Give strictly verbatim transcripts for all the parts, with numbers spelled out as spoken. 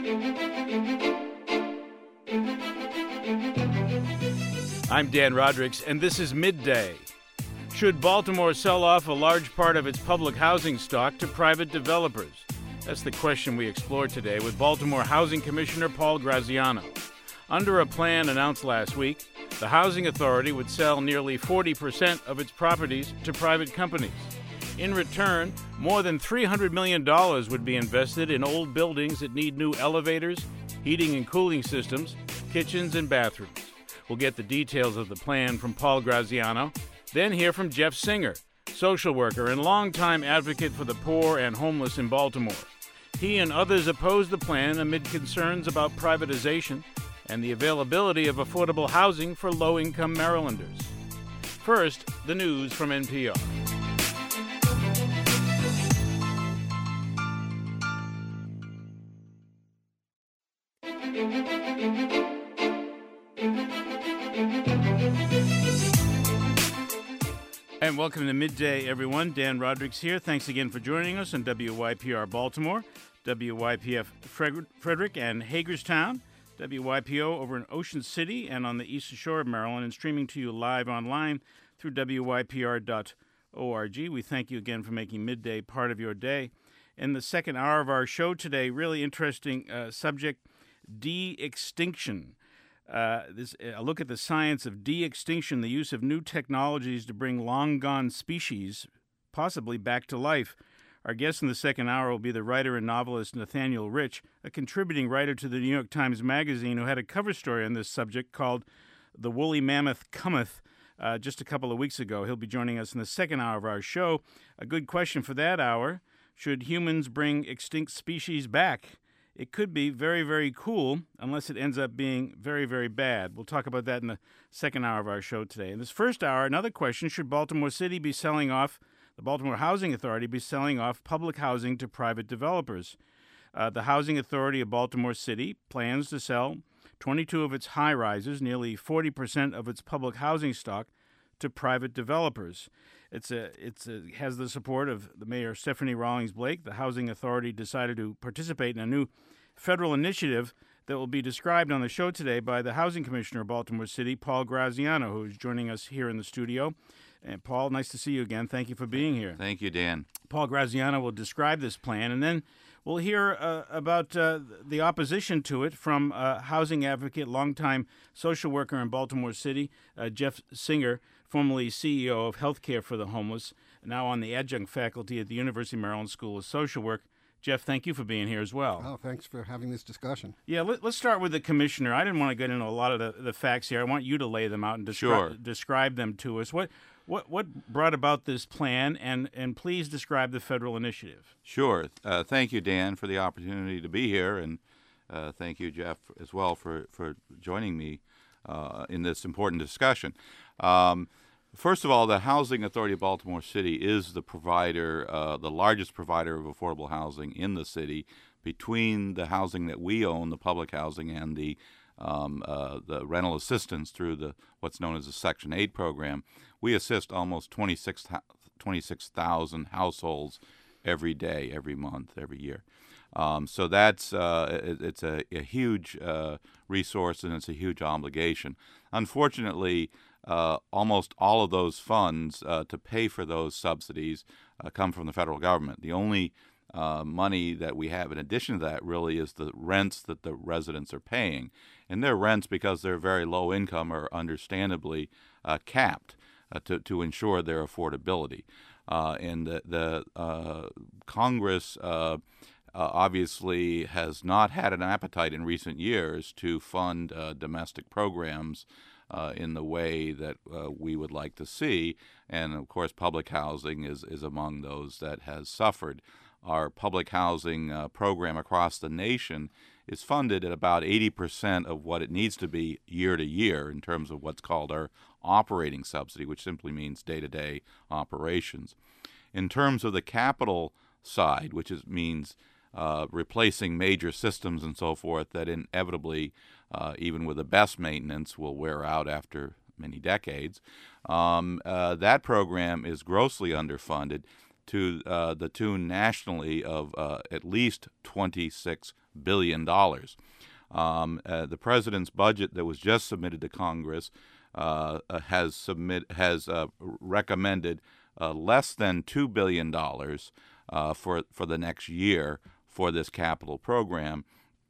I'm Dan Rodricks, and this is Midday. Should Baltimore sell off a large part of its public housing stock to private developers? That's the question we explore today with Baltimore Housing Commissioner Paul Graziano. Under a plan announced last week, the Housing Authority would sell nearly forty percent of its properties to private companies. In return, more than three hundred million dollars would be invested in old buildings that need new elevators, heating and cooling systems, kitchens, and bathrooms. We'll get the details of the plan from Paul Graziano, then hear from Jeff Singer, social worker and longtime advocate for the poor and homeless in Baltimore. He and others oppose the plan amid concerns about privatization and the availability of affordable housing for low-income Marylanders. First, the news from N P R. And welcome to Midday, everyone. Dan Rodricks here. Thanks again for joining us on W Y P R Baltimore, W Y P F Frederick and Hagerstown, W Y P O over in Ocean City and on the Eastern Shore of Maryland, and streaming to you live online through W Y P R dot org. We thank you again for making Midday part of your day. In the second hour of our show today, really interesting uh, subject, de-extinction. Uh, this a look at the science of de-extinction, the use of new technologies to bring long-gone species possibly back to life. Our guest in the second hour will be the writer and novelist Nathaniel Rich, a contributing writer to the New York Times Magazine who had a cover story on this subject called The Woolly Mammoth Cometh uh, just a couple of weeks ago. He'll be joining us in the second hour of our show. A good question for that hour: should humans bring extinct species back? It could be very, very cool unless it ends up being very, very bad. We'll talk about that in the second hour of our show today. In this first hour, another question: should Baltimore City be selling off, the Baltimore Housing Authority be selling off public housing to private developers? Uh, the Housing Authority of Baltimore City plans to sell twenty-two of its high-rises, nearly forty percent of its public housing stock, to private developers. It's a, it's a, has the support of the Mayor Stephanie Rawlings Blake. The Housing Authority decided to participate in a new federal initiative that will be described on the show today by the Housing Commissioner of Baltimore City, Paul Graziano, who is joining us here in the studio. And Paul, nice to see you again. Thank you for being here. Thank you, Dan. Paul Graziano will describe this plan, and then we'll hear uh, about uh, the opposition to it from uh, housing advocate, longtime social worker in Baltimore City, uh, Jeff Singer, formerly C E O of Healthcare for the Homeless, now on the adjunct faculty at the University of Maryland School of Social Work. Jeff, thank you for being here as well. Oh, thanks for having this discussion. Yeah, let, let's start with the commissioner. I didn't want to get into a lot of the, the facts here. I want you to lay them out and descri- sure. describe them to us. What what what brought about this plan, and, and please describe the federal initiative. Sure. Uh, thank you, Dan, for the opportunity to be here, and uh, thank you, Jeff, as well, for, for joining me uh, in this important discussion. Um, First of all, the Housing Authority of Baltimore City is the provider, uh, the largest provider of affordable housing in the city. Between the housing that we own, the public housing, and the um, uh, the rental assistance through the what's known as the Section eight program, we assist almost twenty-six thousand households every day, every month, every year. Um, so that's uh, it, it's a, a huge uh, resource, and it's a huge obligation. Unfortunately, Uh, almost all of those funds uh, to pay for those subsidies uh, come from the federal government. The only uh, money that we have in addition to that really is the rents that the residents are paying. And their rents, because they're very low income, are understandably uh, capped uh, to, to ensure their affordability. Uh, and the, the uh, Congress uh, uh, obviously has not had an appetite in recent years to fund uh, domestic programs Uh, in the way that uh, we would like to see. And, of course, public housing is, is among those that has suffered. Our public housing uh, program across the nation is funded at about eighty percent of what it needs to be year to year in terms of what's called our operating subsidy, which simply means day-to-day operations. In terms of the capital side, which is, means uh, replacing major systems and so forth that inevitably, uh, even with the best maintenance, will wear out after many decades, um, uh, that program is grossly underfunded. to uh, the tune nationally of uh, at least twenty-six billion dollars. Um, uh, the president's budget that was just submitted to Congress uh, has submit has uh, recommended uh, less than two billion dollars uh, for for the next year for this capital program.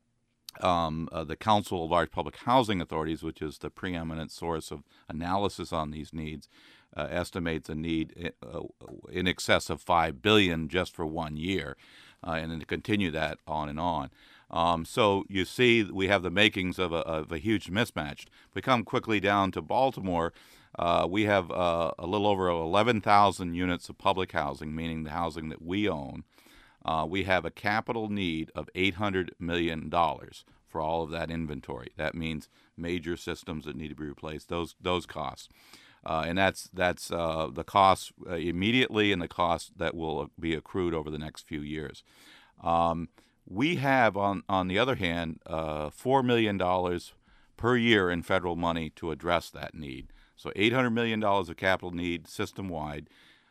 Um, uh, the Council of Large Public Housing Authorities, which is the preeminent source of analysis on these needs, uh, estimates a need uh, in excess of five billion dollars just for one year, uh, and then to continue that on and on. Um, so you see, we have the makings of a, of a huge mismatch. If we come quickly down to Baltimore, uh, we have uh, a little over eleven thousand units of public housing, meaning the housing that we own. Uh, we have a capital need of eight hundred million dollars for all of that inventory. That means major systems that need to be replaced, those those costs. Uh, and that's that's uh, the costs uh, immediately and the costs that will be accrued over the next few years. Um, we have, on, on the other hand, uh, four million dollars per year in federal money to address that need. So eight hundred million dollars of capital need system-wide.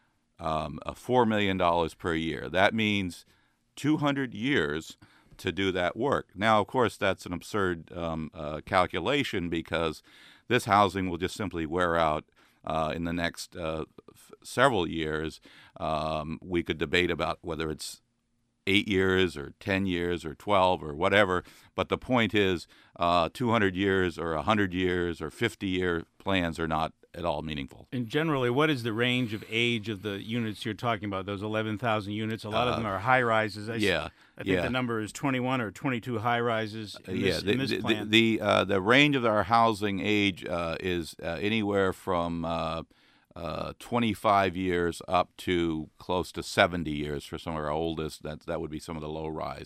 Um, uh, four million dollars per year. That means two hundred years to do that work. Now, of course, that's an absurd um, uh, calculation because this housing will just simply wear out uh, in the next uh, f- several years. Um, we could debate about whether it's eight years or ten years or twelve or whatever, but the point is uh, two hundred years or one hundred years or fifty-year plans are not at all meaningful. And generally, what is the range of age of the units you're talking about? Those eleven thousand units. A lot uh, of them are high rises. I yeah, I think yeah. the number is twenty-one or twenty-two high rises. In yeah, this, the in this the, plan. the the, uh, the range of our housing age uh, is uh, anywhere from uh, uh, twenty-five years up to close to seventy years for some of our oldest. That that would be some of the low rise.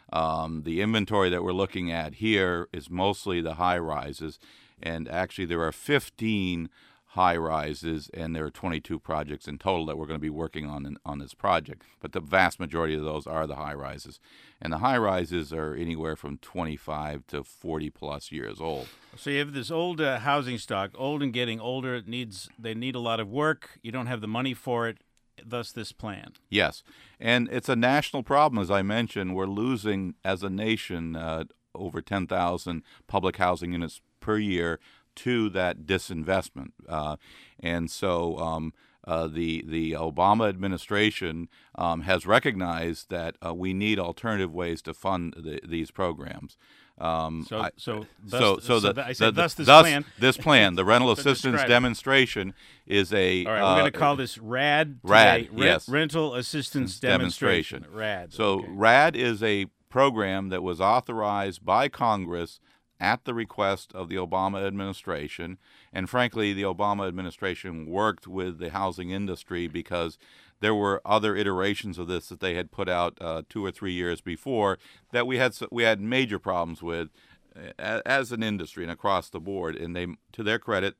Um, the inventory that we're looking at here is mostly the high rises, and actually there are fifteen high rises, and there are twenty-two projects in total that we're going to be working on in, on this project. But the vast majority of those are the high rises, and the high rises are anywhere from twenty-five to forty plus years old. So you have this old uh, housing stock, old and getting older. It needs they need a lot of work. You don't have the money for it. Thus, this plan. Yes, and it's a national problem, as I mentioned. We're losing as a nation uh, over ten thousand public housing units per year to that disinvestment, uh, and so um, uh, the the Obama administration um, has recognized that uh, we need alternative ways to fund the, these programs. Um, so, I, so, thus, so, so, so the, I said the, thus this thus plan. This plan, the rental assistance describe it. demonstration, is a. All right, uh, we're going to call this RAD. Today. RAD, Rent, yes. Rental Assistance Demonstration. Demonstration. RAD. So okay. RAD is a program that was authorized by Congress at the request of the Obama administration. And frankly, the Obama administration worked with the housing industry because there were other iterations of this that they had put out uh, two or three years before that we had we had major problems with uh, as an industry and across the board. And they, to their credit,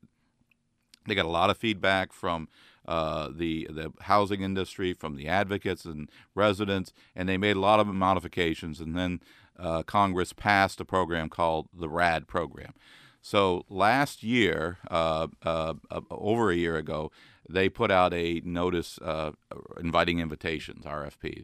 they got a lot of feedback from uh, the the housing industry, from the advocates and residents, and they made a lot of modifications. And then uh, Congress passed a program called the RAD program. So last year, uh, uh, uh, over a year ago, they put out a notice uh, inviting invitations, R F P.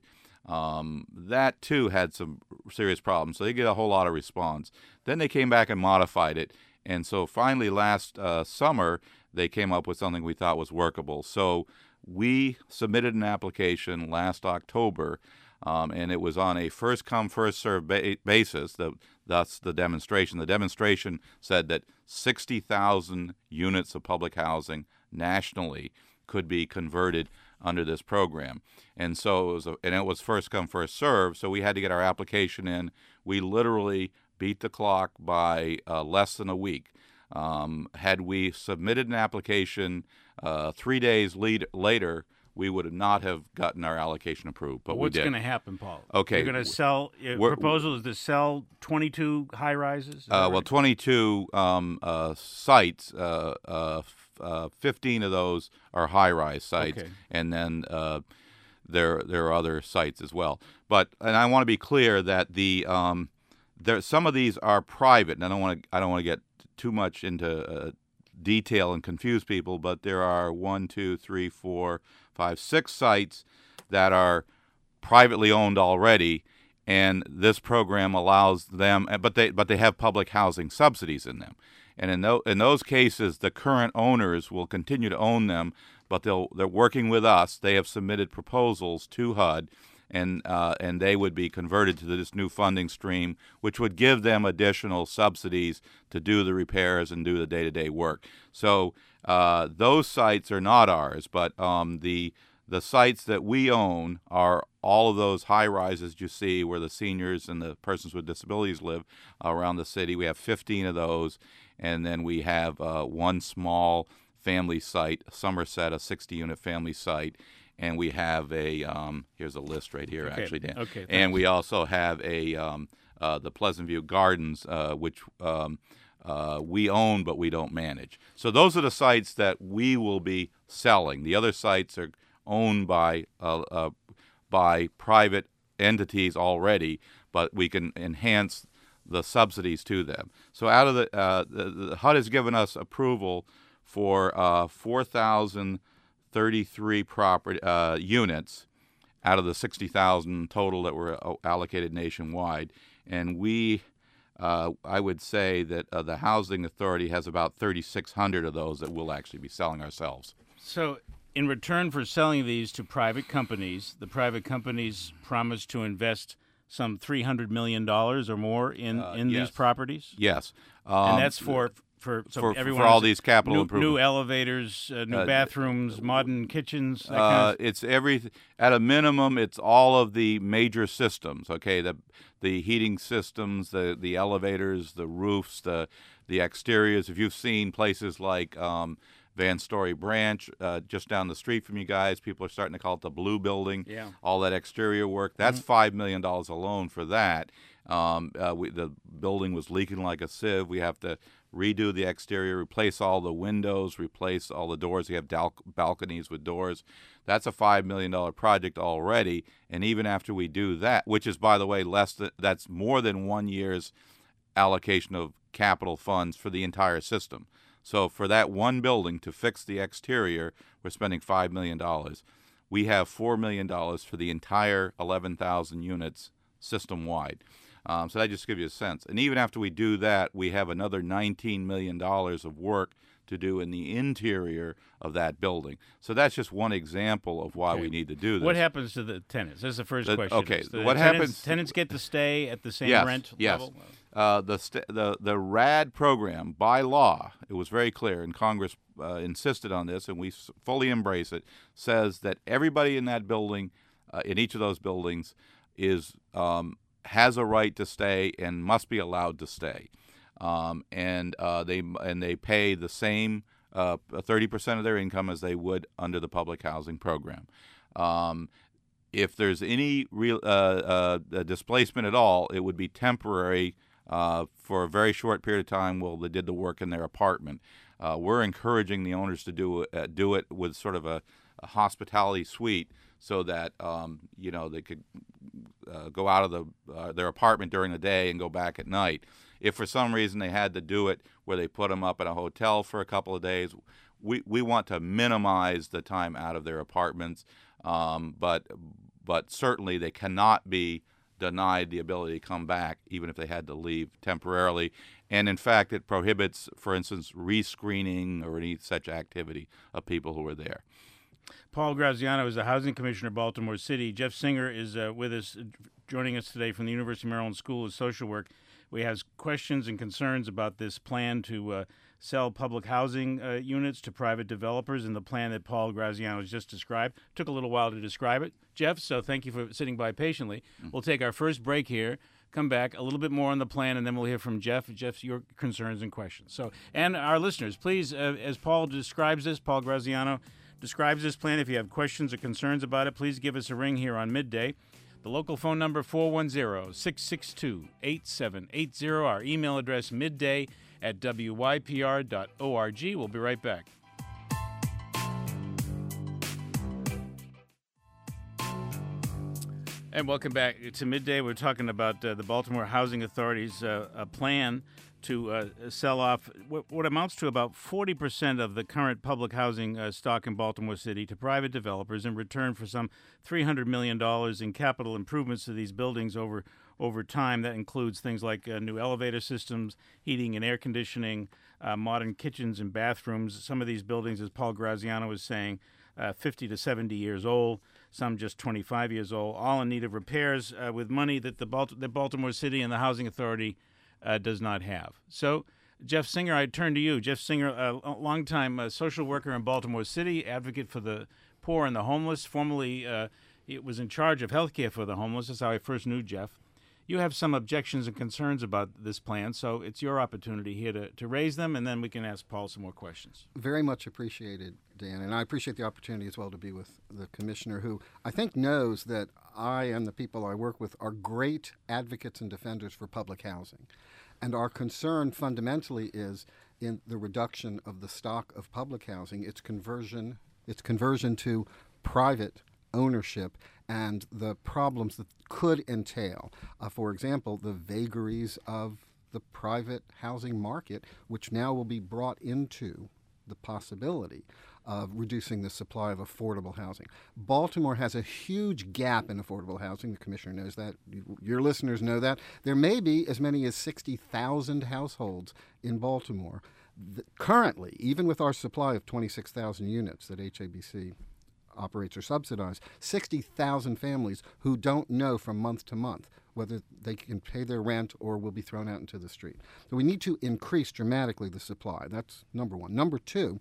Um, that, too, had some serious problems. So they get a whole lot of response. Then they came back and modified it. And so finally last uh, summer, they came up with something we thought was workable. So we submitted an application last October, um, and it was on a first-come, first-served ba- basis. The, that's the demonstration. The demonstration said that sixty thousand units of public housing nationally could be converted under this program. And so it was, a, and it was first-come, first-served, so we had to get our application in. We literally beat the clock by uh, less than a week. Um, had we submitted an application uh, three days lead, later, we would have not have gotten our allocation approved, but well, we what's did. What's going to happen, Paul? Okay. You're going to sell, your proposal is to sell twenty-two high-rises? Uh, right? Well, twenty-two um, uh, sites, uh, uh, f- uh, fifteen of those are high-rise sites, okay. and then uh, there there are other sites as well. But and I want to be clear that the um, there some of these are private, and I don't want to I don't want to get too much into uh, detail and confuse people, but there are one, two, three, four, five, six sites that are privately owned already, and this program allows them, but they but they have public housing subsidies in them. And in, th- in those cases, the current owners will continue to own them, but they'll they're working with us. They have submitted proposals to H U D, and uh, and they would be converted to this new funding stream, which would give them additional subsidies to do the repairs and do the day-to-day work. So uh, those sites are not ours, but um, the the sites that we own are all of those high rises you see where the seniors and the persons with disabilities live around the city. We have fifteen of those, and then we have uh, one small family site, Somerset, a sixty unit family site, and we have a um, here's a list right here, okay. actually, Dan. Okay, and we also have a um, uh, the Pleasant View Gardens, uh, which um, uh, we own but we don't manage. So those are the sites that we will be selling. The other sites are owned by uh, uh, by private entities already, but we can enhance the subsidies to them. So out of the uh, the, the H U D has given us approval for uh, four thousand thirty-three property uh, units out of the sixty thousand total that were allocated nationwide, and we. Uh, I would say that uh, the Housing Authority has about thirty-six hundred of those that we'll actually be selling ourselves. So in return for selling these to private companies, the private companies promise to invest some three hundred million dollars or more in, Uh, in yes. these properties? Yes. Um, and that's for for, so for, everyone for all has these capital new, improvements. new elevators, uh, new Uh, bathrooms, modern kitchens. That Uh, kind of, it's every at a minimum. It's all of the major systems. Okay, the the heating systems, the the elevators, the roofs, the the exteriors. If you've seen places like um, Van Story Branch, uh, just down the street from you guys, people are starting to call it the Blue Building. Yeah. All that exterior work. That's Mm-hmm. five million dollars alone for that. Um, uh, we, the building was leaking like a sieve. We have to redo the exterior, replace all the windows, replace all the doors. We have dal- balconies with doors. That's a five million dollars project already. And even after we do that, which is, by the way, less than, that's more than one year's allocation of capital funds for the entire system. So for that one building to fix the exterior, we're spending five million dollars. We have four million dollars for the entire eleven thousand units system-wide. Um, so that just gives you a sense. And even after we do that, we have another nineteen million dollars of work to do in the interior of that building. So that's just one example of why Okay. we need to do this. what happens to the tenants? That's the first The- question. okay, Is the what tenants, happens- Tenants get to stay at the same yes, rent yes. level? Uh, the, st- the the R A D program, by law, it was very clear, and Congress uh, insisted on this, and we s- fully embrace it, says that everybody in that building, uh, in each of those buildings, is um, has a right to stay and must be allowed to stay, um, and uh, they and they pay the same uh, thirty percent of their income as they would under the public housing program. Um, if there's any real uh, uh, displacement at all, it would be temporary. Uh, for a very short period of time while they did the work in their apartment. Uh, we're encouraging the owners to do it, uh, do it with sort of a, a hospitality suite so that um, you know they could uh, go out of the uh, their apartment during the day and go back at night. If for some reason they had to do it where they put them up in a hotel for a couple of days, we, we want to minimize the time out of their apartments, um, but but certainly they cannot be denied the ability to come back, even if they had to leave temporarily. And in fact, it prohibits, for instance, rescreening or any such activity of people who are there. Paul Graziano is the Housing Commissioner of Baltimore City. Jeff Singer is uh, with us, uh, joining us today from the University of Maryland School of Social Work. We have questions and concerns about this plan to uh, sell public housing uh, units to private developers and the plan that Paul Graziano has just described. Took a little while to describe it, Jeff, so thank you for sitting by patiently. Mm-hmm. We'll take our first break here, come back, a little bit more on the plan, and then we'll hear from Jeff. Jeff, your concerns and questions. So, and our listeners, please, uh, as Paul describes this, Paul Graziano describes this plan, if you have questions or concerns about it, please give us a ring here on Midday. The local phone number, four one zero, six six two, eight seven eight zero. Our email address, midday at w y p r dot org. We'll be right back. And welcome back to Midday. We're talking about uh, the Baltimore Housing Authority's uh, a plan to uh, sell off what, what amounts to about forty percent of the current public housing uh, stock in Baltimore City to private developers in return for some three hundred million dollars in capital improvements to these buildings over over time. That includes things like uh, new elevator systems, heating and air conditioning, uh, modern kitchens and bathrooms. Some of these buildings, as Paul Graziano was saying, uh, fifty to seventy years old, some just twenty-five years old, all in need of repairs uh, with money that the, Balt- the Baltimore City and the Housing Authority uh, does not have. So, Jeff Singer, I turn to you. Jeff Singer, a longtime uh, social worker in Baltimore City, advocate for the poor and the homeless. Formerly, uh, he was in charge of health care for the homeless. That's how I first knew Jeff. You have some objections and concerns about this plan, so it's your opportunity here to, to raise them, and then we can ask Paul some more questions. Very much appreciated, Dan, and I appreciate the opportunity as well to be with the commissioner, who I think knows that I and the people I work with are great advocates and defenders for public housing. And our concern fundamentally is in the reduction of the stock of public housing, its conversion, its conversion to private ownership, and the problems that could entail. Uh, for example, the vagaries of the private housing market, which now will be brought into the possibility of reducing the supply of affordable housing. Baltimore has a huge gap in affordable housing. The commissioner knows that. Your listeners know that. There may be as many as sixty thousand households in Baltimore that currently, even with our supply of twenty-six thousand units that H A B C operates or subsidize, sixty thousand families who don't know from month to month whether they can pay their rent or will be thrown out into the street. So we need to increase dramatically the supply. That's number one. Number two,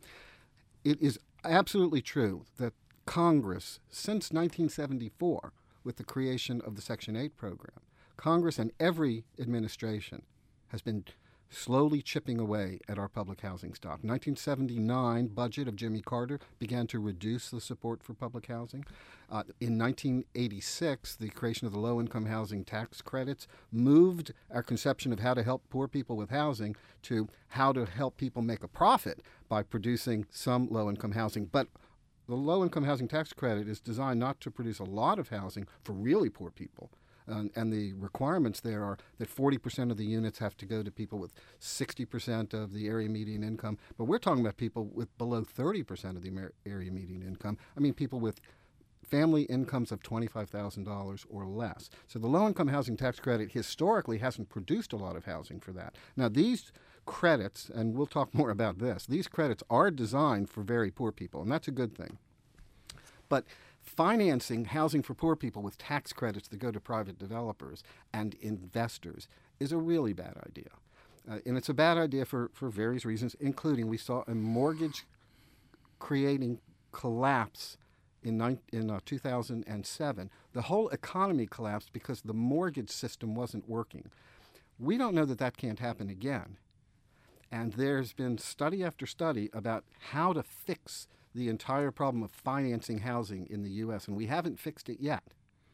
it is absolutely true that Congress, since nineteen seventy-four, with the creation of the Section eight program, Congress and every administration has been slowly chipping away at our public housing stock. nineteen seventy-nine budget of Jimmy Carter began to reduce the support for public housing. Uh, in nineteen eighty-six, the creation of the low-income housing tax credits moved our conception of how to help poor people with housing to how to help people make a profit by producing some low-income housing. But the low-income housing tax credit is designed not to produce a lot of housing for really poor people. Uh, and the requirements there are that forty percent of the units have to go to people with sixty percent of the area median income. But we're talking about people with below thirty percent of the area median income. I mean, people with family incomes of twenty-five thousand dollars or less. So the low-income housing tax credit historically hasn't produced a lot of housing for that. Now, these credits, and we'll talk more about this, these credits are designed for very poor people, and that's a good thing. But financing housing for poor people with tax credits that go to private developers and investors is a really bad idea. Uh, and it's a bad idea for, for various reasons, including we saw a mortgage creating collapse in, nine, in uh, two thousand seven. The whole economy collapsed because the mortgage system wasn't working. We don't know that that can't happen again. And there's been study after study about how to fix the entire problem of financing housing in the U S, and we haven't fixed it yet.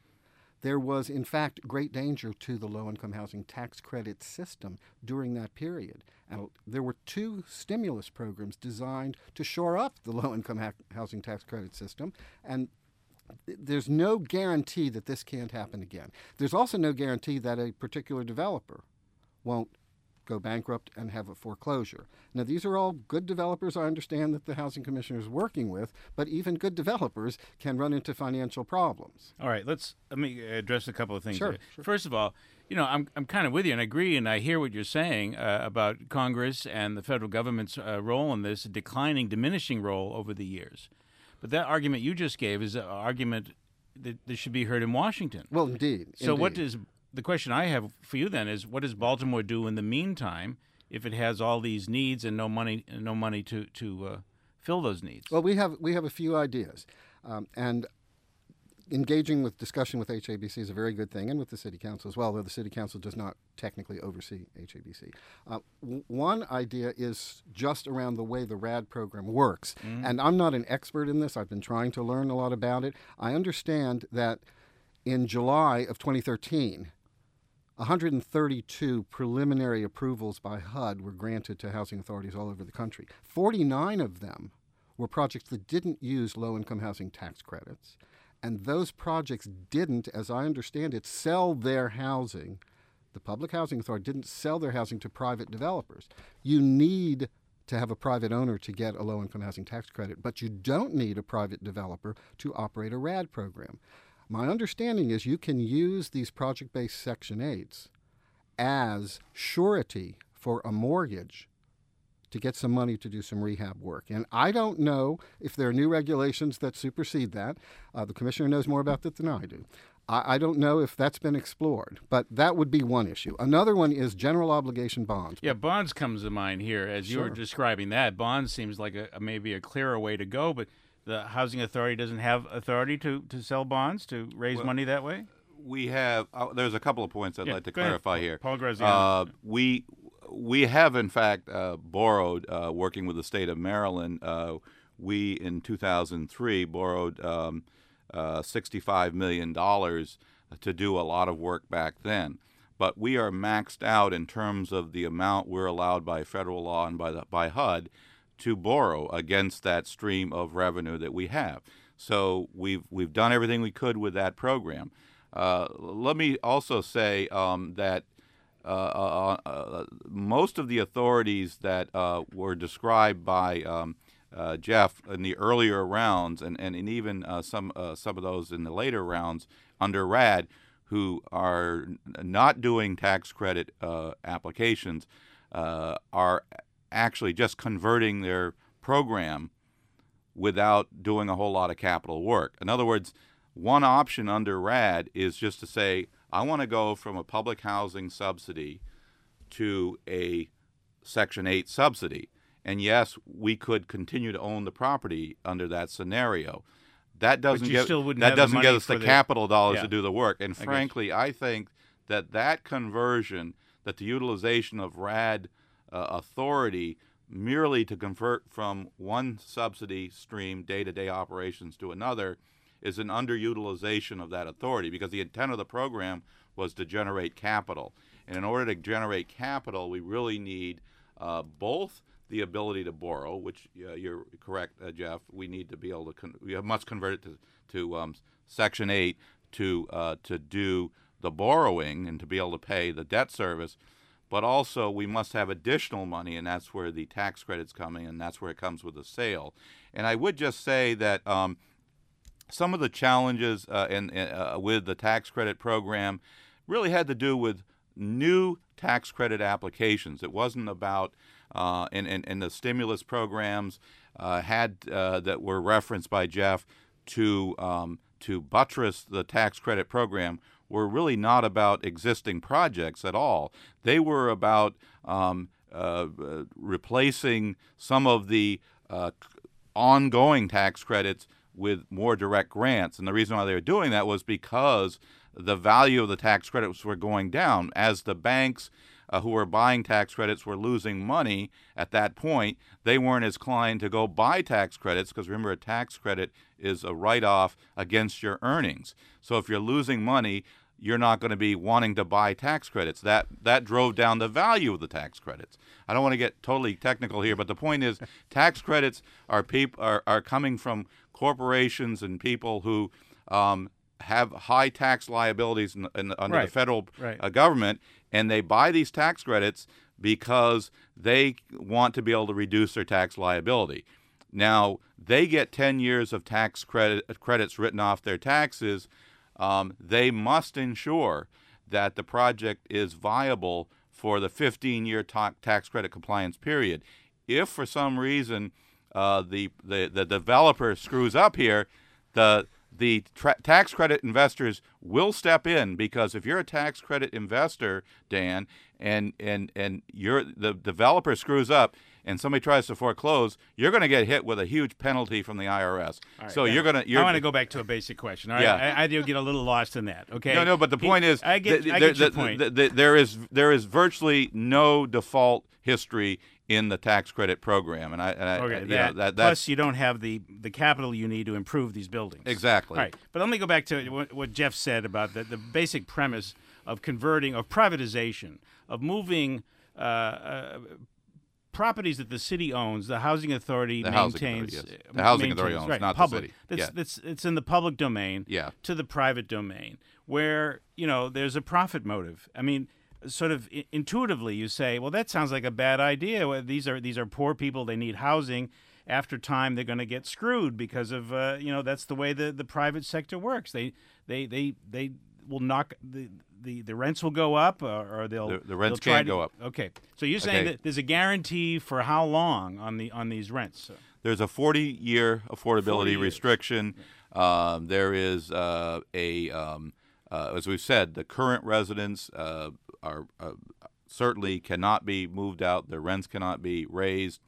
There was, in fact, great danger to the low-income housing tax credit system during that period. And there were two stimulus programs designed to shore up the low-income ha- housing tax credit system, and there's no guarantee that this can't happen again. There's also no guarantee that a particular developer won't go bankrupt and have a foreclosure. Now, these are all good developers I understand that the Housing Commissioner is working with, but even good developers can run into financial problems. All right, let's let me address a couple of things. Sure, here. sure. First of all, you know, I'm I'm kind of with you and I agree, and I hear what you're saying uh, about Congress and the federal government's uh, role in this, declining, diminishing role over the years. But that argument you just gave is an argument that, that should be heard in Washington. Well, indeed. So indeed. what does the question I have for you then is, what does Baltimore do in the meantime if it has all these needs and no money, no money to to uh, fill those needs? Well, we have we have a few ideas, um, and engaging with discussion with H A B C is a very good thing, and with the City Council as well, though the City Council does not technically oversee H A B C. Uh, w- one idea is just around the way the R A D program works, mm-hmm. and I'm not an expert in this. I've been trying to learn a lot about it. I understand that in July of twenty thirteen, one hundred thirty-two preliminary approvals by H U D were granted to housing authorities all over the country. forty-nine of them were projects that didn't use low-income housing tax credits, And those projects didn't, as I understand it, sell their housing. The Public Housing Authority didn't sell their housing to private developers. You need to have a private owner to get a low-income housing tax credit, but you don't need a private developer to operate a R A D program. My understanding is you can use these project-based Section eights as surety for a mortgage to get some money to do some rehab work. And I don't know if there are new regulations that supersede that. Uh, the commissioner knows more about that than I do. I, I don't know if that's been explored, but that would be one issue. Another one is general obligation bonds. Yeah, bonds comes to mind here. As you Sure. were describing that, bonds seems like a, maybe a clearer way to go, but the Housing Authority doesn't have authority to, to sell bonds, to raise Well, money that way? We have, uh, there's a couple of points I'd Yeah, like to go ahead, clarify Paul- here. Paul Graziano. Uh, we, we have, in fact, uh, borrowed, uh, working with the state of Maryland, uh, we, in two thousand three, borrowed um, uh, sixty-five million dollars to do a lot of work back then. But we are maxed out in terms of the amount we're allowed by federal law and by, the, by H U D to borrow against that stream of revenue that we have. So we've, we've done everything we could with that program. Uh, let me also say um, that uh, uh, uh, most of the authorities that uh, were described by um, uh, Jeff in the earlier rounds, and, and, and even uh, some uh, some of those in the later rounds under R A D, who are not doing tax credit uh, applications, uh, are actually just converting their program without doing a whole lot of capital work. In other words, one option under R A D is just to say, I want to go from a public housing subsidy to a Section eight subsidy. And yes, we could continue to own the property under that scenario. That doesn't you get still wouldn't that have the doesn't money get us for the the- capital dollars Yeah. to do the work. And I frankly, I think that that conversion, that the utilization of R A D uh, authority merely to convert from one subsidy stream, day-to-day operations, to another, is an underutilization of that authority, because the intent of the program was to generate capital. And in order to generate capital, we really need uh, both the ability to borrow, which uh, you're correct, uh, Jeff, we need to be able to, con- we must convert it to, to um, Section eight to, uh, to do the borrowing and to be able to pay the debt service. But also we must have additional money, and that's where the tax credit's coming, and that's where it comes with the sale. And I would just say that um, some of the challenges uh, in, uh, with the tax credit program really had to do with new tax credit applications. It wasn't about, uh, in, in, in the stimulus programs uh, had uh, that were referenced by Jeff to um, to buttress the tax credit program, were really not about existing projects at all. They were about um, uh, uh, replacing some of the uh, ongoing tax credits with more direct grants. And the reason why they were doing that was because the value of the tax credits were going down. As the banks uh, who were buying tax credits were losing money at that point, they weren't as inclined to go buy tax credits, because remember, a tax credit is a write-off against your earnings. So if you're losing money, you're not going to be wanting to buy tax credits. That that drove down the value of the tax credits. I don't want to get totally technical here, but the point is, tax credits are peop- are, are coming from corporations and people who um, have high tax liabilities in, in, under Right. the federal Right. uh, government, and they buy these tax credits because they want to be able to reduce their tax liability. Now, they get ten years of tax credit, credits written off their taxes. Um, they must ensure that the project is viable for the fifteen-year ta- tax credit compliance period. If for some reason uh, the, the the developer screws up here, the the tra- tax credit investors will step in, because if you're a tax credit investor, Dan, and and and you're the developer screws up and somebody tries to foreclose, you're going to get hit with a huge penalty from the I R S. All right, so yeah. you're going to. You're, I want to go back to a basic question. All right? Yeah. I, I do get a little lost in that. Okay. No, no, but the point is, I get, th- I there, get your th- point. th- th- there is there is virtually no default history in the tax credit program, and I, and I Okay, you that, know, that that's plus you don't have the, the capital you need to improve these buildings. exactly All right, but let me go back to what, what Jeff said about the, the basic premise of converting, of privatization, of moving uh, uh, properties that the city owns, the housing authority The housing maintains. authority, yes. uh, The housing maintains, authority owns, right, not the public. city. It's, Yeah. it's, it's in the public domain Yeah. to the private domain, where, you know, there's a profit motive. I mean, sort of i- intuitively, you say, well, that sounds like a bad idea. Well, these are these are poor people. They need housing. After time, they're going to get screwed because of uh, you know that's the way the, the private sector works. They they they they will knock the the, the rents will go up, or, or they'll The- the rents they'll try can't to- go up. Okay, so you're saying Okay. that there's a guarantee for how long on the on these rents? So, There's a forty-year affordability forty years. restriction. Um, there is uh, a, um, uh, as we've said, the current residents uh, are uh, certainly cannot be moved out. Their rents cannot be raised.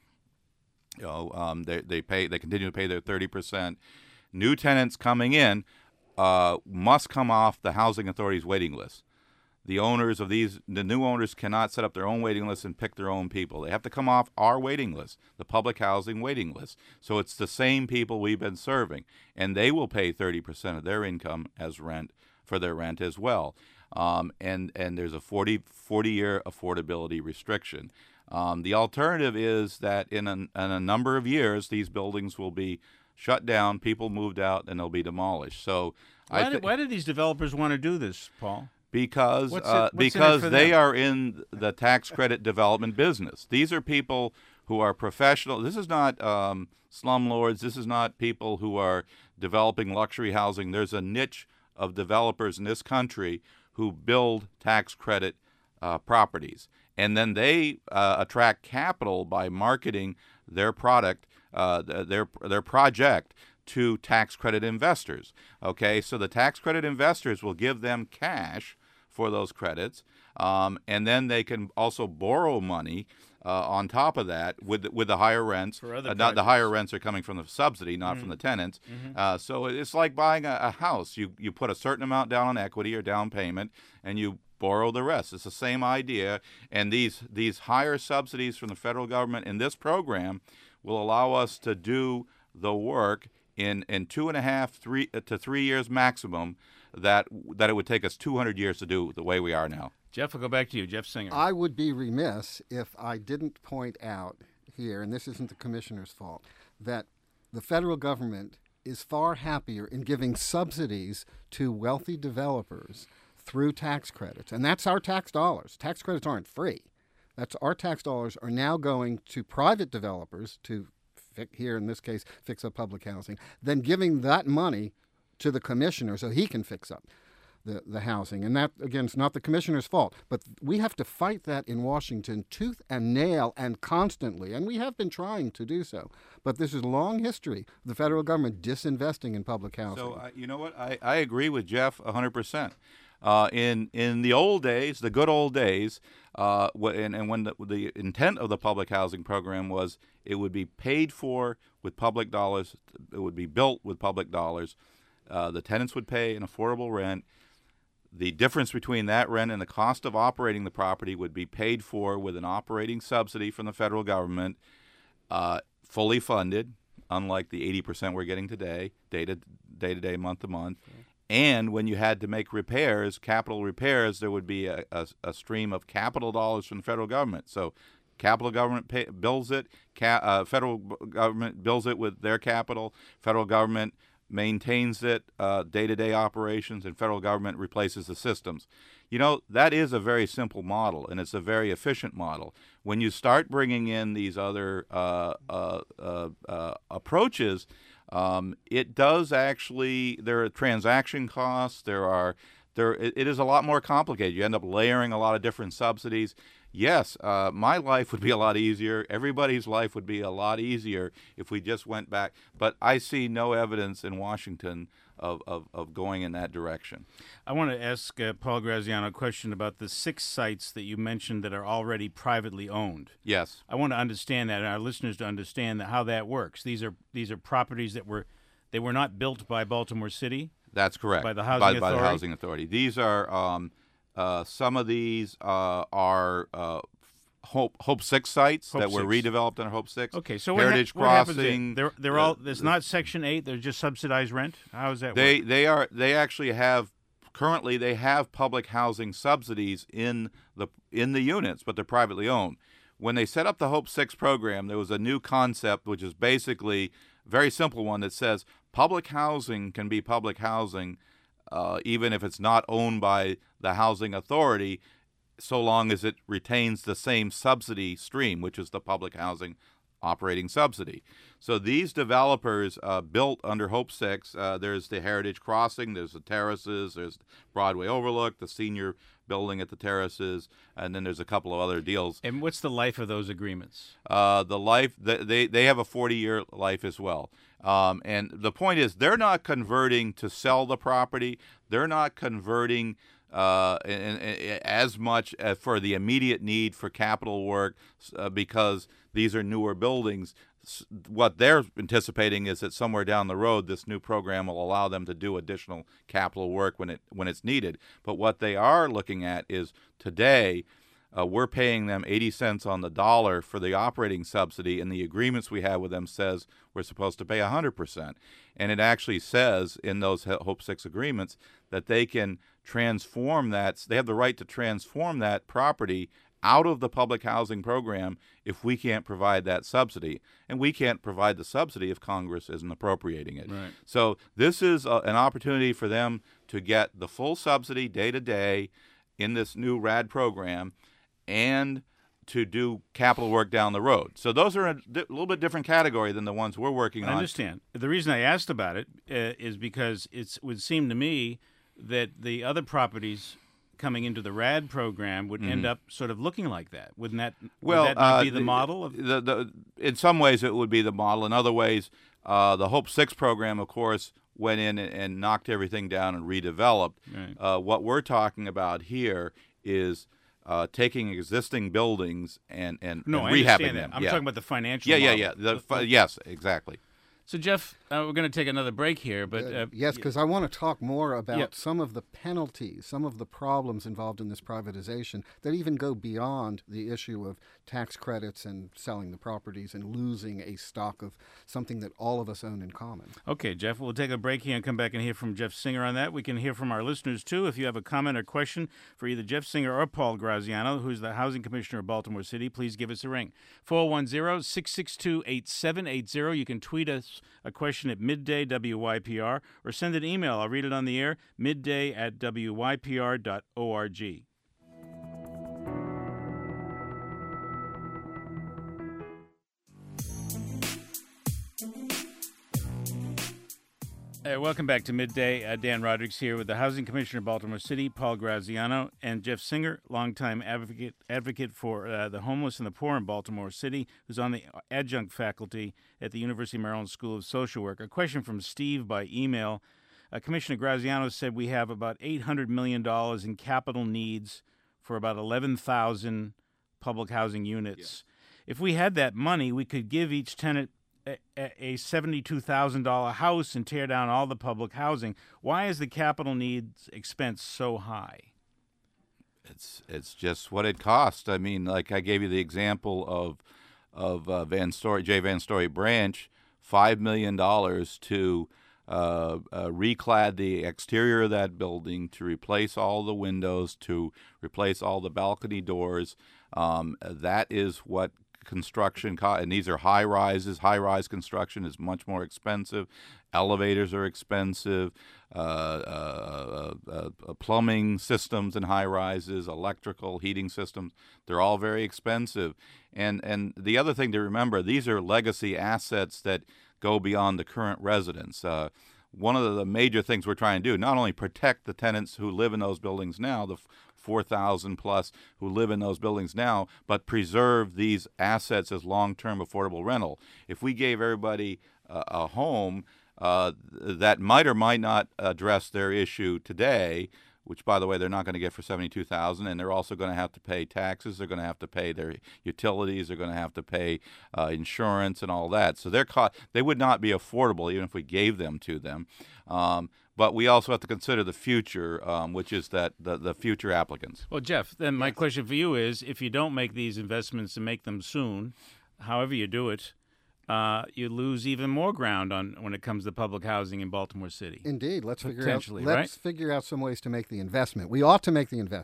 You know, um, they they pay. They continue to pay their thirty percent. New tenants coming in uh, must come off the housing authority's waiting list. The owners of these, the new owners cannot set up their own waiting list and pick their own people. They have to come off our waiting list, the public housing waiting list. So it's the same people we've been serving, and they will pay thirty percent of their income as rent for their rent as well. Um, and, and there's a forty, forty-year affordability restriction. Um, the alternative is that in a, in a number of years, these buildings will be shut down, people moved out, and they'll be demolished. So why, I do, think why do these developers want to do this, Paul? because What's it- uh, what's in it because for they them? are in the tax credit development business. These are people who are professional. This is not um, slumlords. This is not people who are developing luxury housing. There's a niche of developers in this country who build tax credit uh, properties, and then they uh, attract capital by marketing their product, uh, th- their their project to tax credit investors. Okay, so the tax credit investors will give them cash for those credits, um, and then they can also borrow money uh, on top of that with with the higher rents. For other uh, not the projects. higher rents are coming from the subsidy, not from the tenants. Uh, so it's like buying a, a house. You you put a certain amount down on equity or down payment, and you borrow the rest. It's the same idea. And these these higher subsidies from the federal government in this program will allow us to do the work in in two and a half, three to three years maximum. That that it would take us two hundred years to do the way we are now. Jeff, I'll go back to you. Jeff Singer. I would be remiss if I didn't point out here, and this isn't the commissioner's fault, that the federal government is far happier in giving subsidies to wealthy developers through tax credits. And that's our tax dollars. Tax credits aren't free. That's our tax dollars are now going to private developers to, fi- here in this case, fix up public housing, then giving that money to the commissioner so he can fix up the, the housing. And that, again, is not the commissioner's fault. But we have to fight that in Washington tooth and nail and constantly. And we have been trying to do so. But this is a long history of the federal government disinvesting in public housing. So uh, you know what? I, I agree with Jeff one hundred percent. Uh, in in the old days, the good old days, uh, wh- and, and when the, the intent of the public housing program was it would be paid for with public dollars, it would be built with public dollars. Uh, the tenants would pay an affordable rent. The difference between that rent and the cost of operating the property would be paid for with an operating subsidy from the federal government, uh, fully funded, unlike the eighty percent we're getting today, day to day to day, month to month. And when you had to make repairs, capital repairs, there would be a, a, a stream of capital dollars from the federal government. So capital government pay, bills it, ca- uh, federal government bills it with their capital, federal government maintains it, uh, day-to-day operations, and federal government replaces the systems. You know, that is a very simple model, and it's a very efficient model. When you start bringing in these other uh, uh, uh, uh, approaches, um, it does actually, there are transaction costs, there are, there, it, it is a lot more complicated. You end up layering a lot of different subsidies. Yes, uh, my life would be a lot easier. Everybody's life would be a lot easier if we just went back. But I see no evidence in Washington of, of, of going in that direction. I want to ask uh, Paul Graziano a question about the six sites that you mentioned that are already privately owned. Yes. I want to understand that, and our listeners to understand that how that works. These are these are properties that were they were not built by Baltimore City. That's correct. By the housing by, by the authority? housing authority. These are um, uh, some of these uh, are uh, Hope Hope Six sites Hope that were Six. redeveloped in Hope Six. Okay, so what, ha- Heritage what happens there? Crossing. They're they're uh, all. There's not Section Eight. They're just subsidized rent. How does that They work? they are they actually have currently they have public housing subsidies in the in the units, but they're privately owned. when they set up the Hope Six program, there was a new concept, which is basically a very simple one that says public housing can be public housing uh, even if it's not owned by the housing authority, so long as it retains the same subsidy stream, which is the public housing operating subsidy. So these developers uh, built under Hope Six. Uh, there's the Heritage Crossing, there's the terraces, there's Broadway Overlook, the senior building at the terraces, and then there's a couple of other deals. And what's the life of those agreements? Uh, the life they they have a forty-year life as well. Um, and the point is, they're not converting to sell the property. They're not converting uh, in, in, as much as for the immediate need for capital work uh, because these are newer buildings. What they're anticipating is that somewhere down the road, this new program will allow them to do additional capital work when it when it's needed. But what they are looking at is today, uh, we're paying them eighty cents on the dollar for the operating subsidy, and the agreements we have with them says we're supposed to pay one hundred percent. And it actually says in those Hope Six agreements that they can transform that. They have the right to transform that property out of the public housing program if we can't provide that subsidy. And we can't provide the subsidy if Congress isn't appropriating it. Right. So this is a, an opportunity for them to get the full subsidy day to day in this new R A D program and to do capital work down the road. So those are a di- little bit different category than the ones we're working I on. understand. The reason I asked about it uh, is because it would seem to me that the other properties coming into the R A D program would end up sort of looking like that. Wouldn't that, Well, would that not uh, be the, the- model? Of, The, the, in some ways, it would be the model. In other ways, uh, the Hope Six program, of course, went in and, and knocked everything down and redeveloped. Right. Uh, what we're talking about here is uh, taking existing buildings and, and, no, and I rehabbing understand them. that. I'm yeah. talking about the financial Yeah, yeah, model. yeah. The, The- fi- yes, exactly. So, Jeff, uh, we're going to take another break here, but uh, yes, because I want to talk more about Yep. some of the penalties, some of the problems involved in this privatization that even go beyond the issue of tax credits and selling the properties and losing a stock of something that all of us own in common. Okay, Jeff, we'll take a break here and come back and hear from Jeff Singer on that. We can hear from our listeners, too. If you have a comment or question for either Jeff Singer or Paul Graziano, who's the Housing Commissioner of Baltimore City, please give us a ring. four one zero, six six two, eight seven eight zero. You can tweet us a question at midday W Y P R or send an email. I'll read it on the air, midday at W Y P R dot org. Uh, welcome back to Midday. Uh, Dan Rodrigues here with the Housing Commissioner of Baltimore City, Paul Graziano, and Jeff Singer, longtime advocate advocate for uh, the homeless and the poor in Baltimore City, who's on the adjunct faculty at the University of Maryland School of Social Work. A question from Steve by email. Uh, Commissioner Graziano said we have about eight hundred million dollars in capital needs for about eleven thousand public housing units. Yeah. If we had that money, we could give each tenant a, a seventy-two thousand dollars house and tear down all the public housing. Why is the capital needs expense so high? It's it's just what it costs. I mean, like I gave you the example of of uh, Van Story, J. Van Story Branch, five million dollars to uh, uh, reclad the exterior of that building, to replace all the windows, to replace all the balcony doors. Um, that is what construction co- and these are high rises. High rise construction is much more expensive. Elevators are expensive. Uh, uh, uh, uh, plumbing systems in high rises, electrical heating systems, they're all very expensive. And and the other thing to remember, these are legacy assets that go beyond the current residents. Uh, one of the major things we're trying to do, not only protect the tenants who live in those buildings now, the four thousand plus who live in those buildings now, but preserve these assets as long-term affordable rental. If we gave everybody uh, a home, uh, that might or might not address their issue today, which, by the way, they're not going to get for seventy-two thousand dollars, and they're also going to have to pay taxes. They're going to have to pay their utilities. They're going to have to pay uh, insurance and all that. So their co- they would not be affordable even if we gave them to them. Um, But we also have to consider the future, um, which is that the, the future applicants. Well, Jeff, then my question for you is, if you don't make these investments and make them soon, however you do it, uh, you lose even more ground on when it comes to public housing in Baltimore City. Indeed, let's figure out Potentially, let's right? figure out some ways to make the investment. We ought to make the investment.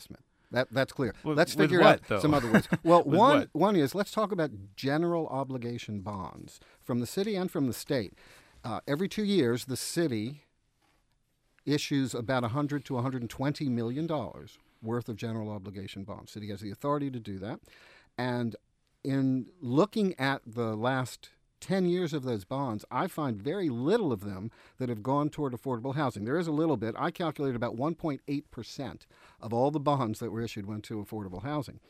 That that's clear. With- let's with figure what, out though? some other ways. Well, With one what? one is let's talk about general obligation bonds from the city and from the state. Uh, every two years, the city issues about one hundred to one hundred twenty million dollars worth of general obligation bonds. City has the authority to do that, and in looking at the last ten years of those bonds, I find very little of them that have gone toward affordable housing. There is a little bit. I calculated about one point eight percent of all the bonds that were issued went to affordable housing.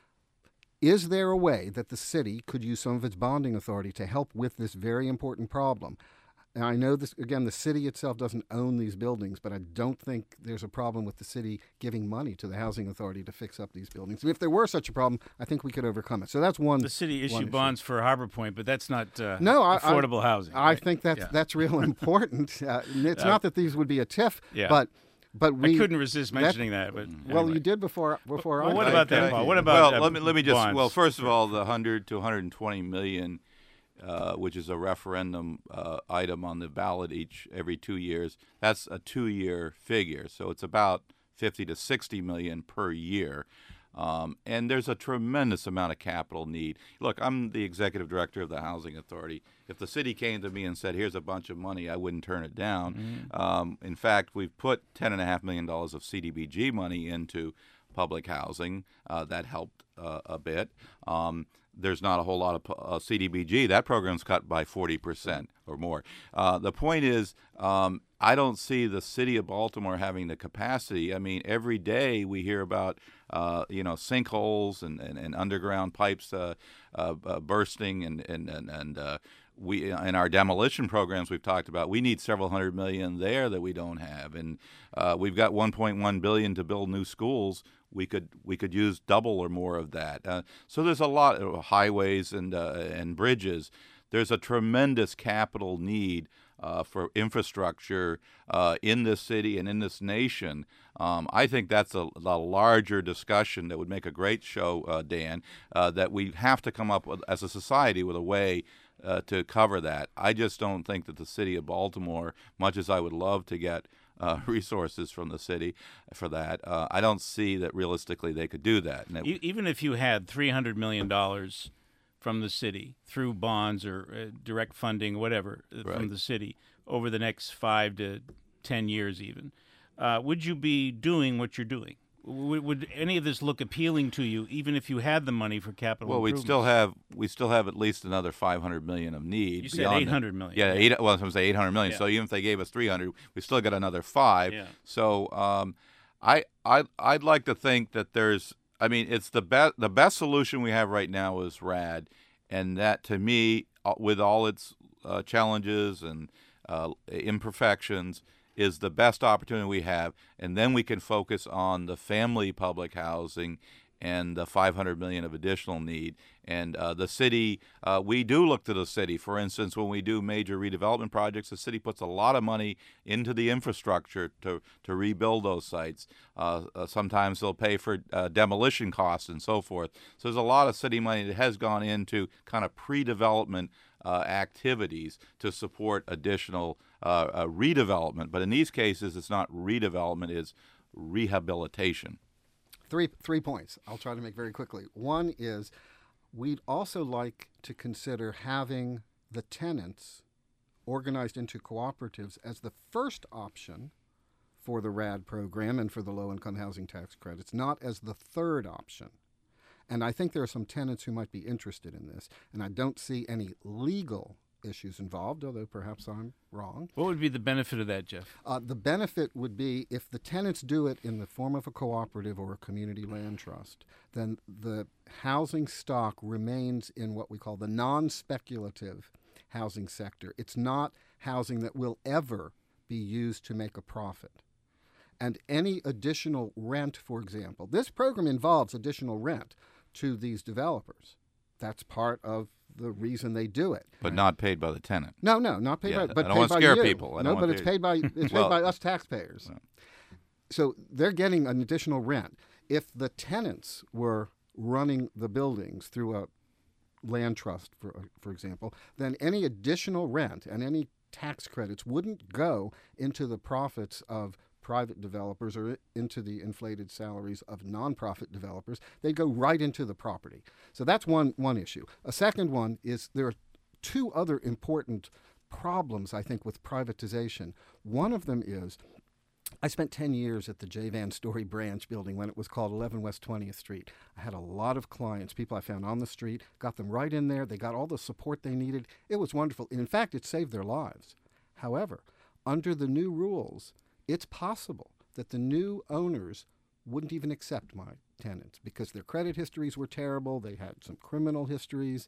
Is there a way that the city could use some of its bonding authority to help with this very important problem? And I know this, again, the city itself doesn't own these buildings, but I don't think there's a problem with the city giving money to the housing authority to fix up these buildings. And if there were such a problem, I think we could overcome it. So that's one. The city one issue issue. bonds for Harbor Point, but that's not uh, No, I- I- affordable housing. I right? think that's Yeah. that's real important. Uh, it's Uh, not that these would be a tiff, Yeah. but but we I couldn't resist mentioning that. But Well, anyway. you did before before Well, I what did. about that, Okay. Paul? What about well, uh, let me let me just bonds? well, first of all, the one hundred to one hundred twenty million, uh, which is a referendum uh, item on the ballot each every two years. That's a two-year figure, so it's about fifty to sixty million per year. Um, and there's a tremendous amount of capital need. Look, I'm the executive director of the Housing Authority. If the city came to me and said, "Here's a bunch of money," I wouldn't turn it down. Mm-hmm. Um, in fact, we've put ten and a half million dollars of C D B G money into public housing. Uh, that helped uh, a bit. Um, there's not a whole lot of pu- uh, C D B G. That program's cut by forty percent or more. Uh, the point is, um, I don't see the city of Baltimore having the capacity. I mean, every day we hear about, uh, you know, sinkholes and, and, and underground pipes uh, uh, uh, bursting, and and and, and uh, we in our demolition programs we've talked about. We need several hundred million there that we don't have, and uh, we've got one point one billion to build new schools. We could we could use double or more of that. Uh, so there's a lot of highways and uh, and bridges. There's a tremendous capital need uh, for infrastructure uh, in this city and in this nation. Um, I think that's a, a larger discussion that would make a great show, uh, Dan, uh, that we have to come up with as a society with a way uh, to cover that. I just don't think that the city of Baltimore, much as I would love to get uh, resources from the city for that, uh, I don't see that realistically they could do that. And it, E- even if you had three hundred million dollars from the city through bonds or uh, direct funding, whatever, uh, from Right. the city over the next five to ten years, even, uh, would you be doing what you're doing? Would, would any of this look appealing to you, even if you had the money for capital well, we'd improvements? still have we still have at least another five hundred million of need. You said beyond eight that. hundred million. Yeah, eight. Well, I was going to say eight hundred million. Yeah. So even if they gave us three hundred, we still got another five. Yeah. So um, I I I'd like to think that there's. I mean, it's the best. The best solution we have right now is RAD, and that to me, uh, with all its uh, challenges and uh, imperfections, is the best opportunity we have, and then we can focus on the family public housing and the five hundred million of additional need. And uh, the city, uh, we do look to the city. For instance, when we do major redevelopment projects, the city puts a lot of money into the infrastructure to, to rebuild those sites. Uh, uh, sometimes they'll pay for uh, demolition costs and so forth. So there's a lot of city money that has gone into kind of pre-development uh, activities to support additional uh, uh, redevelopment. But in these cases, it's not redevelopment, it's rehabilitation. Three three points. I'll try to make very quickly. One is we'd also like to consider having the tenants organized into cooperatives as the first option for the RAD program and for the low-income housing tax credits, not as the third option. And I think there are some tenants who might be interested in this, and I don't see any legal issues involved, although perhaps I'm wrong. What would be the benefit of that, Jeff? Uh, the benefit would be if the tenants do it in the form of a cooperative or a community land trust, then the housing stock remains in what we call the non-speculative housing sector. It's not housing that will ever be used to make a profit. And any additional rent, for example, this program involves additional rent to these developers. That's part of the reason they do it. But not paid by the tenant. No, no, not paid Yeah, by, but I don't paid wanna by scare you. people. I no, don't but want it's to- paid by it's Well- paid by us taxpayers. So they're getting an additional rent. If the tenants were running the buildings through a land trust, for for example, then any additional rent and any tax credits wouldn't go into the profits of private developers or into the inflated salaries of nonprofit developers. They go right into the property. So that's one, one issue. A second one is there are two other important problems, I think, with privatization. One of them is I spent ten years at the J. Van Story branch building when it was called eleven West twentieth Street. I had a lot of clients, people I found on the street, got them right in there. They got all the support they needed. It was wonderful. And in fact, it saved their lives. However, under the new rules, it's possible that the new owners wouldn't even accept my tenants because their credit histories were terrible. They had some criminal histories.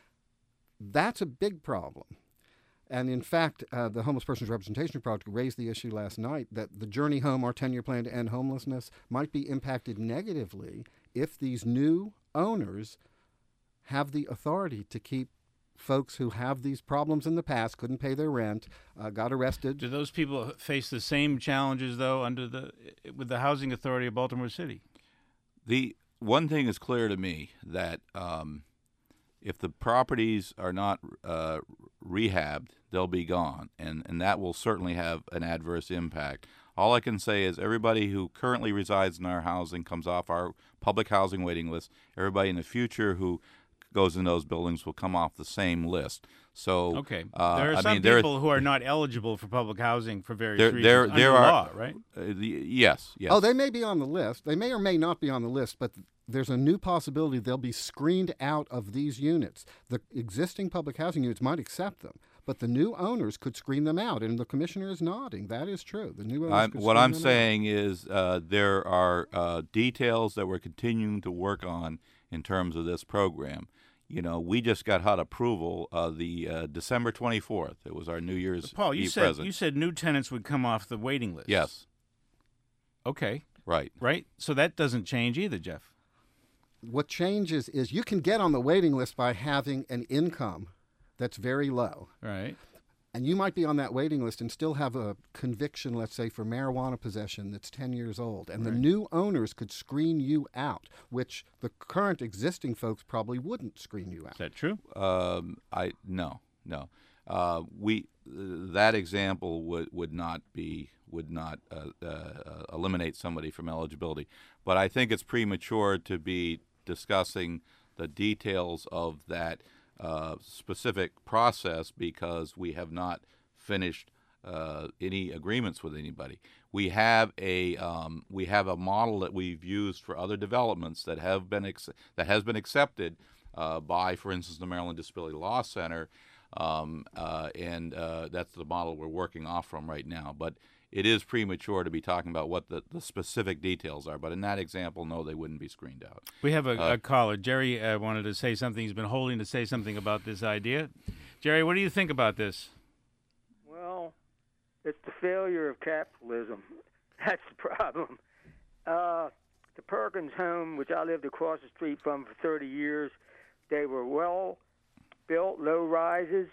That's a big problem. And in fact, uh, the Homeless Persons Representation Project raised the issue last night that the Journey Home, our ten-year plan to end homelessness, might be impacted negatively if these new owners have the authority to keep folks who have these problems in the past, couldn't pay their rent, uh, got arrested. Do those people face the same challenges, though, under the with the Housing Authority of Baltimore City? The one thing is clear to me that um, if the properties are not uh, rehabbed, they'll be gone, and, and that will certainly have an adverse impact. All I can say is everybody who currently resides in our housing comes off our public housing waiting list. Everybody in the future who goes in those buildings will come off the same list. So okay, uh, there are I some mean, there people who are not eligible for public housing for various there, reasons there, under there are, law, right? Uh, the, yes, yes. Oh, they may be on the list. They may or may not be on the list, but there's a new possibility they'll be screened out of these units. The existing public housing units might accept them, but the new owners could screen them out, and the commissioner is nodding. That is true. The new owners I'm, could what screen I'm them saying is uh, there are uh, details that we're continuing to work on in terms of this program. You know, we just got hot approval uh, the uh, December twenty-fourth. It was our New Year's Paul, you Eve said present. you said new tenants would come off the waiting list. Yes, Okay. right. Right. So that doesn't change either, Jeff. What changes is you can get on the waiting list by having an income that's very low. Right. And you might be on that waiting list and still have a conviction, let's say, for marijuana possession that's ten years old. And Right. the new owners could screen you out, which the current existing folks probably wouldn't screen you out. Is that true? Um, I no, no. Uh, we uh, that example would, would not be would not uh, uh, eliminate somebody from eligibility. But I think it's premature to be discussing the details of that Uh, specific process because we have not finished uh, any agreements with anybody. We have a um, we have a model that we've used for other developments that have been ex- that has been accepted uh, by, for instance, the Maryland Disability Law Center, um, uh, and uh, that's the model we're working off from right now. But it is premature to be talking about what the, the specific details are. But in that example, no, they wouldn't be screened out. We have a, Uh, a caller. Jerry uh, wanted to say something. He's been holding to say something about this idea. Jerry, what do you think about this? Well, it's the failure of capitalism. That's the problem. Uh, the Perkins home, which I lived across the street from for thirty years, they were well-built, low-rises.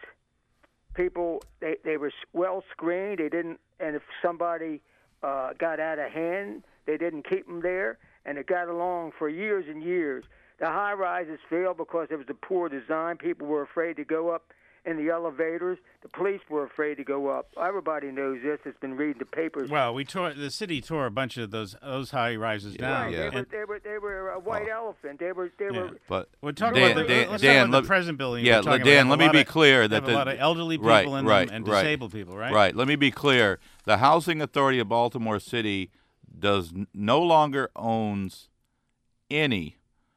People, they, they were well screened. They didn't, and if somebody uh, got out of hand, they didn't keep them there, and it got along for years and years. The high rises failed because it was a poor design. People were afraid to go up in the elevators. The police were afraid to go up. Everybody knows this. It's been reading the papers. Well, we tore the city tore a bunch of those those high rises Yeah, down. Right, yeah. they, were, And they were they were a white Oh. elephant. They were they Yeah. were But we're talking Dan, about the, Dan, let's Dan, talk about let- the present building. yeah, we're talking Dan, about. let They have me a be lot of- clear they that have the- a lot of elderly people right, in right, them and right. disabled people, right? Right. Let me be clear. The Housing Authority of Baltimore City does n- no longer owns any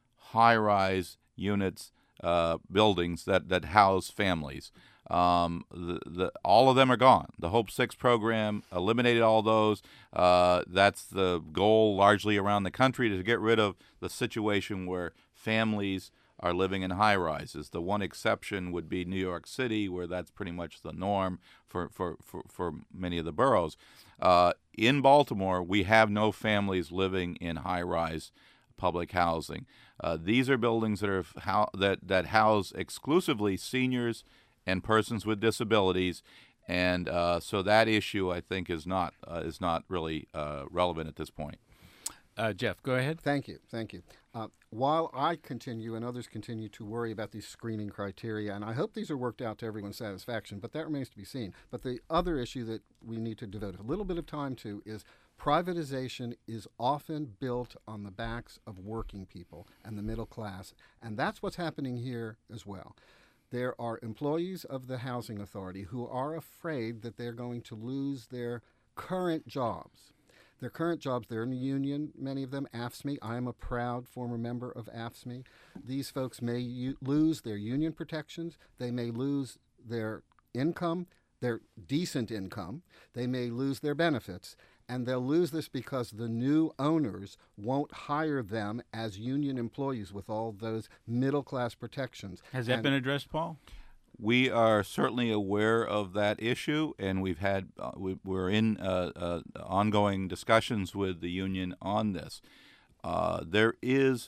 high-rise units, uh, buildings that, that house families. Um, the, the, all of them are gone. The Hope Six program eliminated all those. Uh, that's the goal largely around the country, to get rid of the situation where families are living in high-rises. The one exception would be New York City, where that's pretty much the norm for, for, for, for many of the boroughs. Uh, in Baltimore, we have no families living in high-rise public housing. Uh, these are buildings that are how, that that house exclusively seniors and persons with disabilities, and uh, so that issue, I think, is not uh, is not really uh, relevant at this point. Uh, Jeff, go ahead. Thank you. Thank you. Uh, while I continue and others continue to worry about these screening criteria, and I hope these are worked out to everyone's satisfaction, but that remains to be seen. But the other issue that we need to devote a little bit of time to is privatization is often built on the backs of working people and the middle class, and that's what's happening here as well. There are employees of the Housing Authority who are afraid that they're going to lose their current jobs. Their current jobs, they're in the union, many of them, A F S C M E. I am a proud former member of A F S C M E. These folks may u- lose their union protections. They may lose their income, their decent income. They may lose their benefits. And they'll lose this because the new owners won't hire them as union employees with all those middle-class protections. Has that and been addressed, Paul? We are certainly aware of that issue, and we've had uh, we, we're in uh, uh, ongoing discussions with the union on this. Uh, there is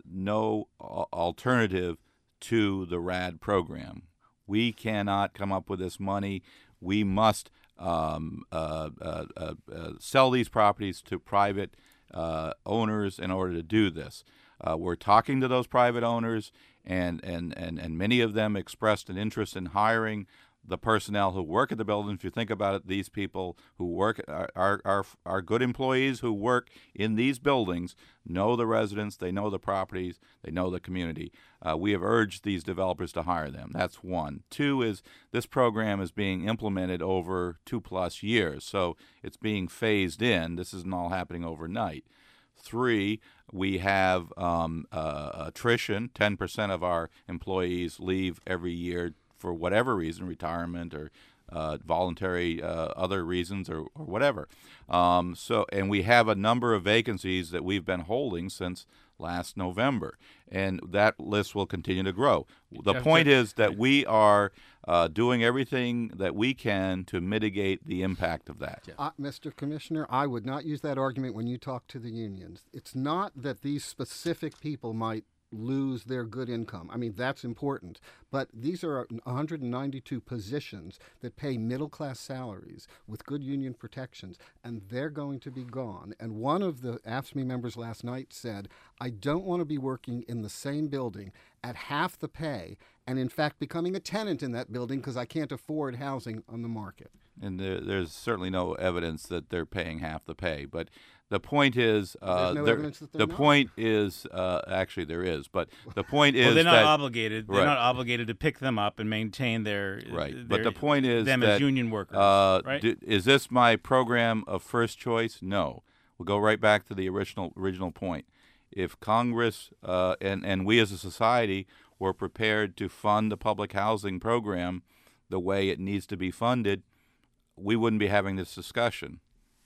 no uh, alternative to the R A D program. We cannot come up with this money. We must um, uh, uh, uh, uh, sell these properties to private uh, owners in order to do this. Uh, we're talking to those private owners, and, and, and, and many of them expressed an interest in hiring the personnel who work at the building. If you think about it, these people who work are, are, are, are good employees who work in these buildings, know the residents, they know the properties, they know the community. Uh, we have urged these developers to hire them. That's one. Two is this program is being implemented over two plus years, so it's being phased in. This isn't all happening overnight. Three, we have um, uh, attrition. ten percent of our employees leave every year for whatever reason, retirement or uh, voluntary uh, other reasons or, or whatever. Um, so, and we have a number of vacancies that we've been holding since last November, and that list will continue to grow. The Jeff, point Jeff, is that we are uh, doing everything that we can to mitigate the impact of that. Uh, Mister Commissioner, I would not use that argument when you talk to the unions. It's not that these specific people might lose their good income. I mean, that's important. But these are one hundred ninety-two positions that pay middle-class salaries with good union protections, and they're going to be gone. And one of the A F S C M E members last night said, I don't want to be working in the same building at half the pay and, in fact, becoming a tenant in that building because I can't afford housing on the market. And there, there's certainly no evidence that they're paying half the pay. But the point is, uh, There's no there- evidence that they're the not. point is, uh, actually there is, but the point is Well, they're not that obligated. They're Right. not obligated to pick them up and maintain their right. Their, But the point is them that as union workers. uh, right? d- is this my program of first choice? No. We'll go right back to the original original point. If Congress uh, and and we as a society were prepared to fund the public housing program the way it needs to be funded, we wouldn't be having this discussion.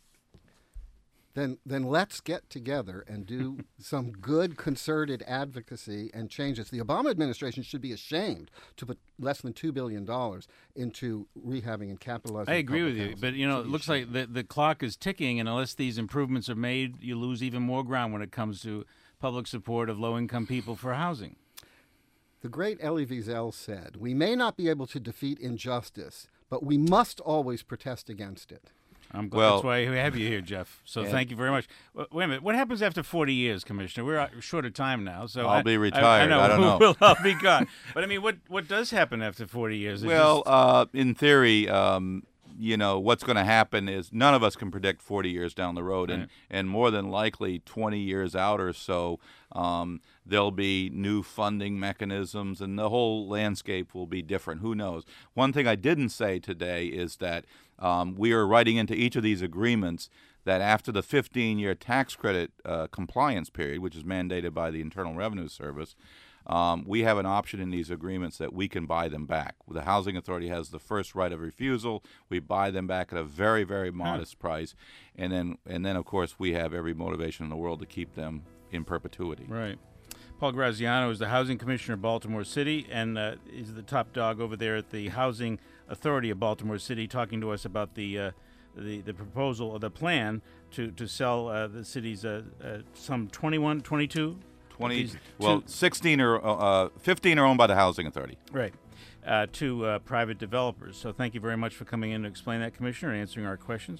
Then, then let's get together and do some good concerted advocacy and changes. The Obama administration should be ashamed to put less than two billion dollars into rehabbing and capitalizing. I agree public with you, housing. but you know, Should it be looks ashamed. like the the clock is ticking, and unless these improvements are made, you lose even more ground when it comes to public support of low-income people for housing. The great Elie Wiesel said, "We may not be able to defeat injustice, but we must always protest against it." I'm glad Well- that's why we have you here, Jeff. So And- thank you very much. W- Wait a minute. What happens after forty years, Commissioner? We're out- short of time now, so I'll I- be I- retired. I, know. I don't know. We'll all be gone. But I mean, what what does happen after forty years? It Well, just- uh, in theory, um, you know, what's going to happen is none of us can predict forty years down the road, and, Right. and more than likely twenty years out or so, um, there'll be new funding mechanisms, and the whole landscape will be different. Who knows? One thing I didn't say today is that um, we are writing into each of these agreements that after the fifteen-year tax credit uh, compliance period, which is mandated by the Internal Revenue Service, Um, we have an option in these agreements that we can buy them back. The Housing Authority has the first right of refusal. We buy them back at a very, very modest price, and then, and then, of course, we have every motivation in the world to keep them in perpetuity. Right. Paul Graziano is the Housing Commissioner of Baltimore City, and uh, is the top dog over there at the Housing Authority of Baltimore City, talking to us about the uh, the, the proposal or the plan to to sell uh, the city's uh, uh, some twenty-one, twenty-two Twenty, These well, two- sixteen are, uh, fifteen are owned by the Housing Authority. Right. Uh, to uh, private developers. So thank you very much for coming in to explain that, Commissioner, and answering our questions.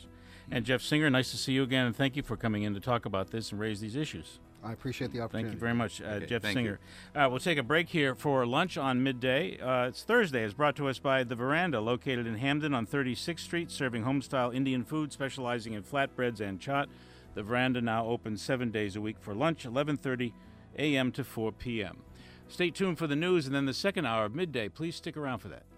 And Jeff Singer, nice to see you again, and thank you for coming in to talk about this and raise these issues. I appreciate the opportunity. Thank you very much, uh, Okay, Jeff thank Singer. Uh, we'll take a break here for lunch on midday. Uh, it's Thursday. It's brought to us by The Veranda, located in Hamden on thirty-sixth Street, serving home-style Indian food, specializing in flatbreads and chaat. The Veranda now open seven days a week for lunch, eleven thirty a.m. to four p.m. Stay tuned for the news and then the second hour of midday. Please stick around for that.